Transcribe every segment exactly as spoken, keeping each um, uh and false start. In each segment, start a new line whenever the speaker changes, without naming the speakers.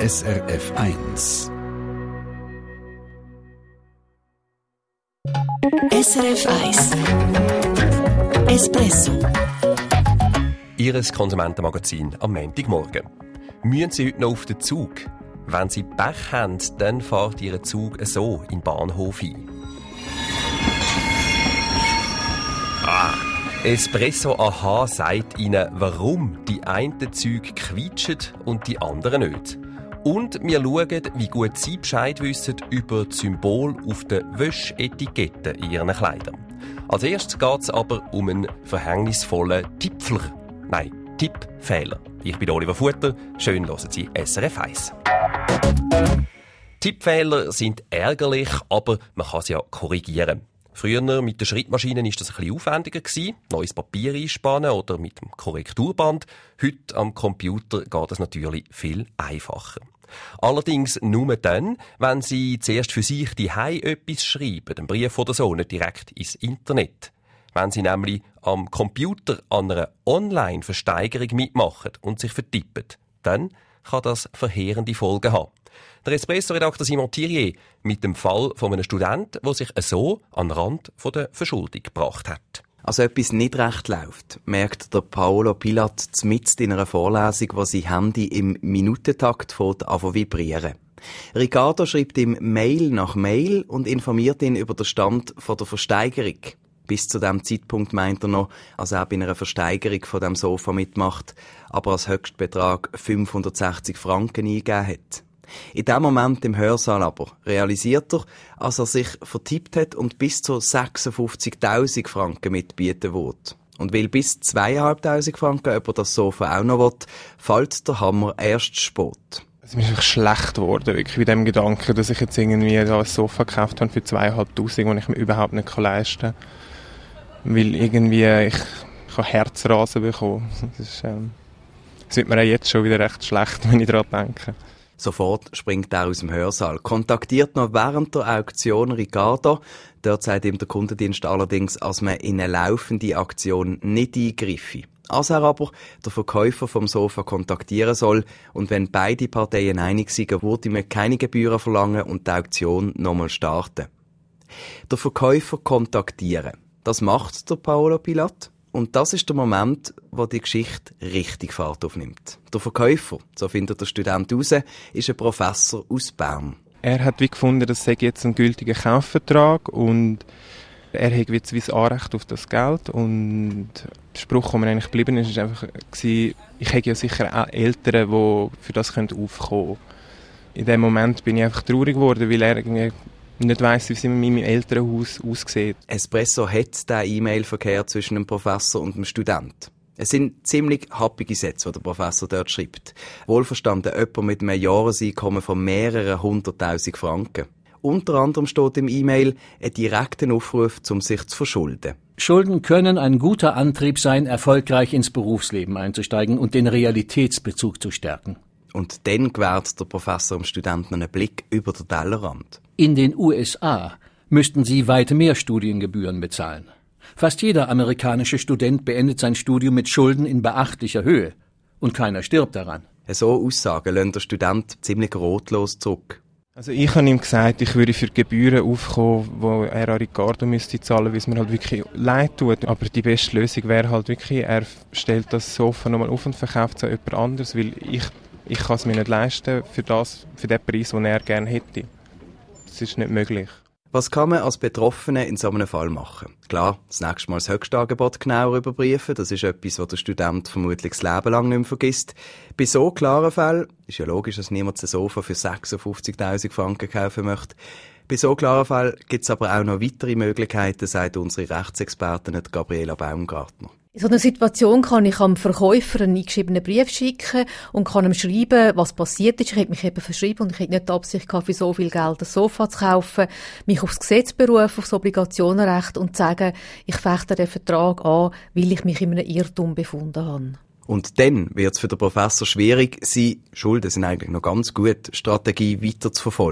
S R F eins.
S R F eins Espresso.
Ihres Konsumentenmagazin am Montagmorgen. Müssen Sie heute noch auf den Zug? Wenn Sie Pech haben, dann fährt Ihr Zug so in den Bahnhof ein. Ah, Espresso Aha sagt Ihnen, warum die einen Züge quietschen und die anderen nicht. Und wir schauen, wie gut Sie Bescheid wissen über das Symbol auf den Wäschetiketten in Ihren Kleidern. Als erstes geht es aber um einen verhängnisvollen Tippfler. Nein, Tippfehler. Ich bin Oliver Futter. Schön hören Sie S R F eins. Tippfehler sind ärgerlich, aber man kann sie ja korrigieren. Früher mit den Schrittmaschinen war das ein bisschen aufwendiger gewesen, neues Papier einspannen oder mit dem Korrekturband. Heute am Computer geht es natürlich viel einfacher. Allerdings nur dann, wenn Sie zuerst für sich daheim etwas schreiben, einen Brief oder so, nicht direkt ins Internet. Wenn Sie nämlich am Computer an einer Online-Versteigerung mitmachen und sich vertippen, dann kann das verheerende Folgen haben. Der Espresso-Redakteur Simon Thirier mit dem Fall von einem Studenten, der sich so an den Rand von der Verschuldung gebracht hat.
Also etwas nicht recht läuft, merkt der Paolo Pilat mitten in einer Vorlesung, wo sein Handy im Minutentakt an zu vibrieren. Ricardo schreibt ihm Mail nach Mail und informiert ihn über den Stand von der Versteigerung. Bis zu dem Zeitpunkt meint er noch, als er bei einer Versteigerung von dem Sofa mitmacht, aber als Höchstbetrag fünfhundertsechzig Franken eingegeben hat. In dem Moment im Hörsaal aber realisiert er, als er sich vertippt hat und bis zu sechsundfünfzigtausend Franken mitbieten will. Und weil bis zweitausendfünfhundert Franken jemand das Sofa auch noch will, fällt der Hammer erst spät.
Es ist mir wirklich schlecht geworden, wirklich mit dem Gedanken, dass ich jetzt irgendwie da ein Sofa gekauft habe für zweitausendfünfhundert, das ich mir überhaupt nicht leisten kann. Weil irgendwie ich, ich habe Herzrasen bekommen. Das ist, ähm, das wird mir auch jetzt schon wieder recht schlecht, wenn ich daran denke.
Sofort springt er aus dem Hörsaal, kontaktiert noch während der Auktion Ricardo. Dort sagt ihm der Kundendienst allerdings, als man in eine laufende Aktion nicht eingreife. Als er aber den Verkäufer vom Sofa kontaktieren soll und wenn beide Parteien einig sind, würde man keine Gebühren verlangen und die Auktion nochmal starten. Der Verkäufer kontaktieren. Das macht der Paolo Pilat. Und das ist der Moment, wo die Geschichte richtig Fahrt aufnimmt. Der Verkäufer, so findet der Student heraus, ist ein Professor aus Bern.
Er hat wie gefunden, das sei jetzt ein gültiger Kaufvertrag und er hat jetzt wie das Anrecht auf das Geld. Und der Spruch, der mir eigentlich geblieben ist, war einfach, ich hätte ja sicher auch Eltern, die für das aufkommen können. In dem Moment bin ich einfach traurig geworden, weil er irgendwie nicht weiss, wie es in meinem Elternhaus aussieht.
Espresso hat den E-Mail-Verkehr zwischen dem Professor und dem Student. Es sind ziemlich happige Sätze, die der Professor dort schreibt. Wohlverstanden jemand mit einem Jahreseinkommen von mehreren hunderttausend Franken. Unter anderem steht im E-Mail ein direkter Aufruf, um sich zu verschulden.
Schulden können ein guter Antrieb sein, erfolgreich ins Berufsleben einzusteigen und den Realitätsbezug zu stärken.
Und dann gewährt der Professor dem Studenten einen Blick über den Tellerrand.
In den U S A müssten sie weit mehr Studiengebühren bezahlen. Fast jeder amerikanische Student beendet sein Studium mit Schulden in beachtlicher Höhe. Und keiner stirbt daran.
So Aussagen lassen der Student ziemlich rotlos zurück.
Also ich habe ihm gesagt, ich würde für Gebühren aufkommen, die er an Ricardo müsste zahlen, weil es mir halt wirklich leid tut. Aber die beste Lösung wäre halt wirklich, er stellt das Sofa nochmal auf und verkauft es an jemand anderes, weil ich, ich kann es mir nicht leisten für, das, für den Preis, den er gerne hätte. Das ist nicht möglich.
Was kann man als Betroffene in so einem Fall machen? Klar, das nächste Mal das Höchstangebot genauer überprüfen. Das ist etwas, was der Student vermutlich das Leben lang nicht mehr vergisst. Bei so klaren Fällen, ist ja logisch, dass niemand ein Sofa für sechsundfünfzigtausend Franken kaufen möchte. Bei so klaren Fällen gibt es aber auch noch weitere Möglichkeiten, sagt unsere Rechtsexpertin Gabriela Baumgartner.
In so einer Situation kann ich am Verkäufer einen eingeschriebenen Brief schicken und kann ihm schreiben, was passiert ist. Ich hätte mich eben verschrieben und ich hätte nicht die Absicht gehabt, für so viel Geld ein Sofa zu kaufen, mich aufs Gesetz berufen, aufs Obligationenrecht und sagen, ich fechte den Vertrag an, weil ich mich in einem Irrtum befunden habe.
Und dann wird es für den Professor schwierig, seine Schulden sind eigentlich noch ganz gut, Strategie weiter zu verfolgen.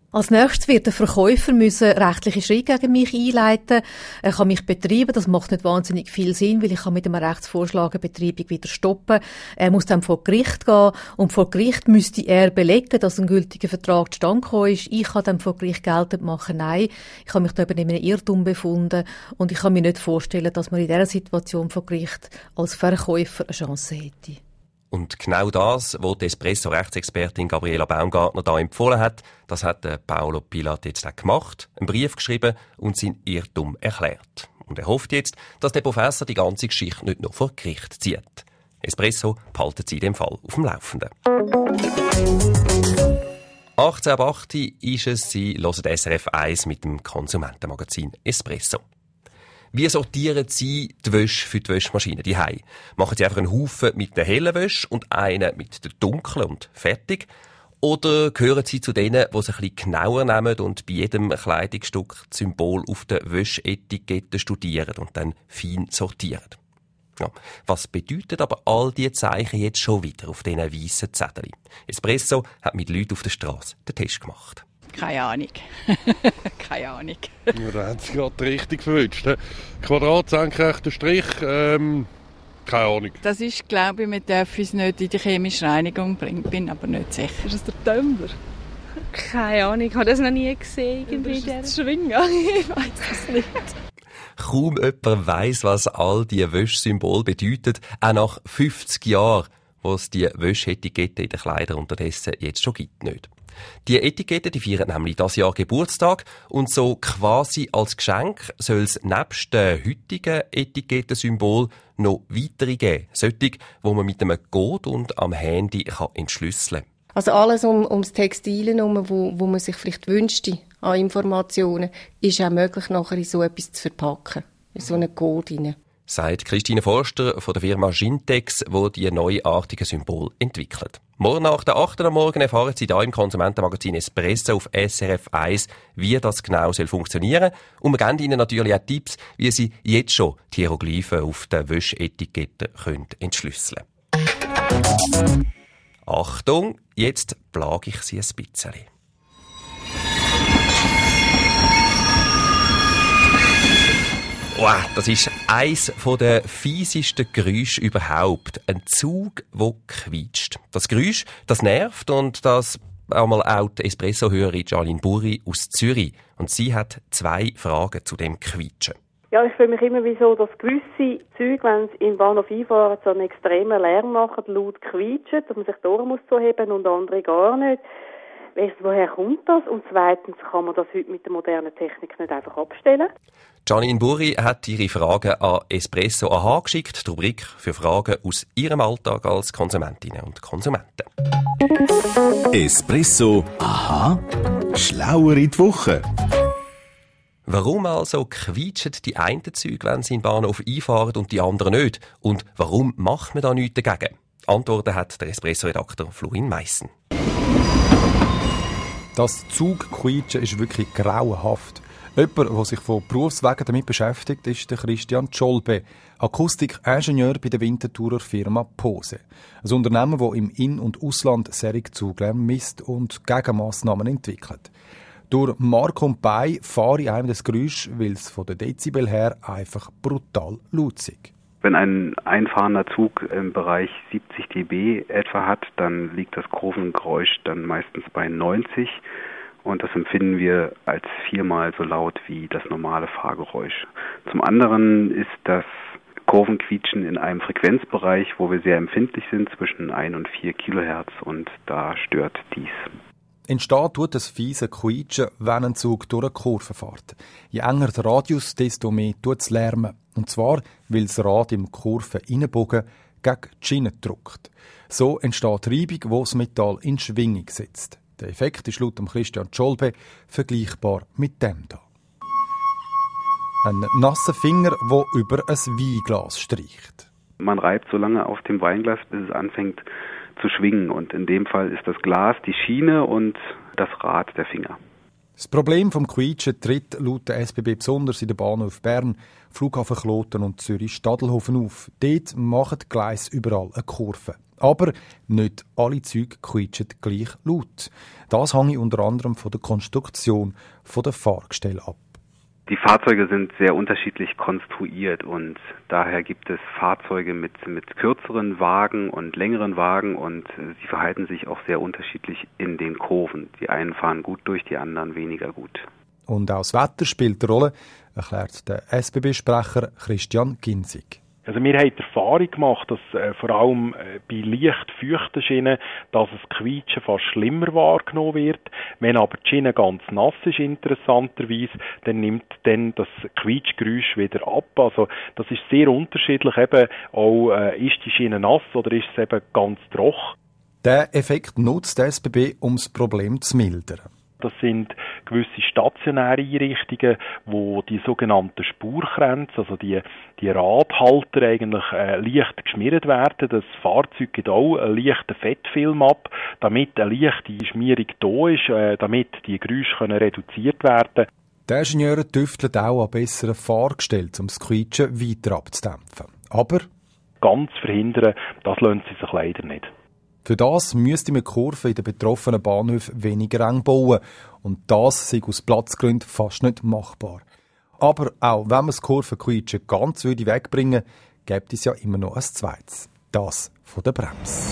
Als nächstes wird der Verkäufer müssen rechtliche Schritte gegen mich einleiten. Er kann mich betreiben. Das macht nicht wahnsinnig viel Sinn, weil ich kann mit einem Rechtsvorschlag eine Betreibung wieder stoppen. Er muss dann vor Gericht gehen und vor Gericht müsste er belegen, dass ein gültiger Vertrag zustande gekommen ist. Ich kann dann vor Gericht geltend machen, nein, ich habe mich da eben in einem Irrtum befunden und ich kann mir nicht vorstellen, dass man in dieser Situation vor Gericht als Verkäufer eine Chance hätte.
Und genau das, was die Espresso-Rechtsexpertin Gabriela Baumgartner da empfohlen hat, das hat Paolo Pilat jetzt auch gemacht, einen Brief geschrieben und seinen Irrtum erklärt. Und er hofft jetzt, dass der Professor die ganze Geschichte nicht nur vor Gericht zieht. Espresso behalten sie in dem Fall auf dem Laufenden. achtzehn ab acht ist es, Sie hören S R F eins mit dem Konsumentenmagazin Espresso. Wie sortieren Sie die Wäsche für die Wäschmaschine die Hause? Machen Sie einfach einen Haufen mit der hellen Wäsche und einen mit der dunklen und fertig? Oder gehören Sie zu denen, die es ein bisschen genauer nehmen und bei jedem Kleidungsstück das Symbol auf der Wäschetikette studieren und dann fein sortieren? Ja, was bedeutet aber all diese Zeichen jetzt schon wieder auf diesen weißen Zetteln? Espresso hat mit Leuten auf der Straße den Test gemacht.
Keine Ahnung. Keine Ahnung.
Ja, da haben Sie gerade richtig verwünscht. Quadrat, senkrechter Strich, ähm, keine Ahnung.
Das ist, glaube ich, man darf es nicht in die chemische Reinigung bringen. Bin aber nicht sicher.
Ist das der Tumbler? Keine Ahnung, ich habe das noch nie gesehen. Irgendwie
das ist Schwinger. Ich weiß es nicht.
Kaum jemand weiss, was all diese Wäschsymbole bedeuten, auch nach fünfzig Jahren, wo es die Wäschetikette in den Kleidern unterdessen jetzt schon gibt, nicht. Die Etikette, die feiert nämlich dieses Jahr Geburtstag und so quasi als Geschenk soll es nebst den heutigen Etikettensymbol noch weitere geben. Solche, die man mit einem Code und am Handy kann entschlüsseln kann.
Also alles um, ums Textil herum, wo, wo man sich vielleicht wünschte an Informationen, ist auch möglich, nachher in so etwas zu verpacken. In so einen Code rein.
Sagt Christine Forster von der Firma Gintex, die diese neuartigen Symbole entwickelt. Morgen nach der acht am Morgen erfahren Sie hier im Konsumentenmagazin Espresso auf S R F eins, wie das genau soll funktionieren. Und wir geben Ihnen natürlich auch Tipps, wie Sie jetzt schon die Hieroglyphen auf der Wäschetikette entschlüsseln können. Achtung, jetzt plage ich Sie ein bisschen. Wow, das ist eins der fiesesten Geräusche überhaupt. Ein Zug, der quietscht. Das Geräusch, das nervt und das einmal auch die Espresso-Hörerin Janine Burri aus Zürich. Und sie hat zwei Fragen zu dem Quietschen.
Ja, ich fühle mich immer wie so, dass gewisse Züge, wenn sie im Bahnhof einfahren, so einen extremen Lärm machen, laut quietschen, dass man sich die Ohren muss zuheben und andere gar nicht. Woher kommt das? Und zweitens kann man das heute mit der modernen Technik nicht einfach abstellen.
Janine Burri hat ihre Fragen an Espresso A H geschickt, die Rubrik für Fragen aus ihrem Alltag als Konsumentinnen und Konsumenten.
Espresso Aha, schlauer in die Woche.
Warum also quietschen die einen Züge, wenn sie in den Bahnhof einfahren und die anderen nicht? Und warum macht man da nichts dagegen? Antworten hat der Espresso-Redakteur Florin Meissen.
Das Zugquietschen ist wirklich grauenhaft. Jemand, der sich von Berufswegen damit beschäftigt, ist der Christian Tscholbe, Akustikingenieur bei der Winterthurer Firma Pose. Ein Unternehmen, das im In- und Ausland solche Zuglärm misst und Gegenmassnahmen entwickelt. Durch Mark und Bein fahre ich einem das Geräusch, weil es von der Dezibel her einfach brutal laut ist.
Wenn ein einfahrender Zug im Bereich siebzig Dezibel etwa hat, dann liegt das Kurvengeräusch dann meistens bei neunzig und das empfinden wir als viermal so laut wie das normale Fahrgeräusch. Zum anderen ist das Kurvenquietschen in einem Frequenzbereich, wo wir sehr empfindlich sind, zwischen ein und vier Kilohertz und da stört dies.
Entsteht tut das fiese Quietschen, wenn ein Zug durch eine Kurve fährt. Je enger der Radius, desto mehr tut es lärmen. Und zwar, weil das Rad im Kurven-Innenbogen gegen die Schiene drückt. So entsteht Reibung, wo das Metall in Schwingung setzt. Der Effekt ist laut Christian Tscholbe vergleichbar mit dem hier. Ein nasser Finger, der über ein Weinglas streicht.
Man reibt so lange auf dem Weinglas, bis es anfängt zu schwingen. Und in dem Fall ist das Glas die Schiene und das Rad der Finger.
Das Problem vom Quietschen tritt laut der S B B besonders in den Bahnhof Bern, Flughafen Kloten und Zürich-Stadelhofen auf. Dort machen die Gleise überall eine Kurve. Aber nicht alle Züge quietschen gleich laut. Das hängt unter anderem von der Konstruktion der Fahrgestelle ab.
Die Fahrzeuge sind sehr unterschiedlich konstruiert und daher gibt es Fahrzeuge mit, mit kürzeren Wagen und längeren Wagen und sie verhalten sich auch sehr unterschiedlich in den Kurven. Die einen fahren gut durch, die anderen weniger gut.
Und auch das Wetter spielt eine Rolle, erklärt der S B B-Sprecher Christian Ginzig.
Also wir haben die Erfahrung gemacht, dass äh, vor allem äh, bei leicht feuchten Schienen, dass das Quietschen fast schlimmer wahrgenommen wird. Wenn aber die Schiene ganz nass ist, interessanterweise, dann nimmt dann das Quietschgeräusch wieder ab. Also das ist sehr unterschiedlich. Eben auch, äh, ist die Schiene nass oder ist es eben ganz trocken?
Der Effekt nutzt der S B B, um das Problem zu mildern.
Das sind gewisse stationäre Einrichtungen, wo die sogenannten Spurkränze, also die, die Radhalter eigentlich äh, leicht geschmiert werden. Das Fahrzeug gibt auch einen leichten Fettfilm ab, damit eine leichte Schmierung da ist, äh, damit die Geräusche können reduziert werden.
Die Ingenieure tüfteln auch an besseren Fahrgestellen, um das Quietschen weiter abzudämpfen. Aber
ganz verhindern, das lohnt sie sich leider nicht.
Für das müsste man Kurven in den betroffenen Bahnhöfen weniger eng bauen. Und das sei aus Platzgründen fast nicht machbar. Aber auch wenn man das Kurvenquietschen ganz wegbringen würde, gäbe es ja immer noch ein zweites. Das von der Bremse.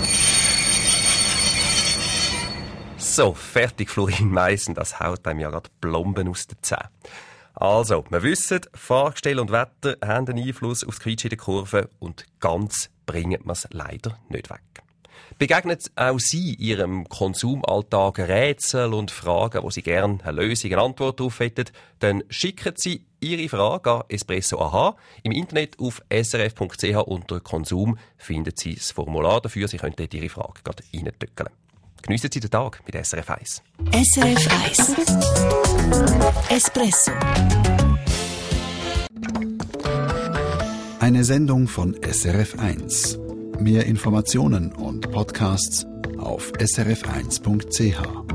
So, fertig, Florin Meissen. Das haut einem ja gerade Plomben aus den Zähnen. Also, wir wissen, Fahrgestell und Wetter haben einen Einfluss auf das Quietschen in der Kurve und ganz bringen wir es leider nicht weg. Begegnet auch Sie Ihrem Konsumalltag Rätsel und Fragen, wo Sie gerne eine Lösung, eine Antwort darauf hätten, dann schicken Sie Ihre Frage an Espresso A H. Im Internet auf s r f punkt c h unter Konsum finden Sie das Formular dafür. Sie können dort Ihre Frage gerade reintöckeln. Geniessen Sie den Tag mit S R F eins.
S R F eins Espresso. Eine Sendung von S R F eins. Mehr Informationen und Podcasts auf s r f eins punkt c h.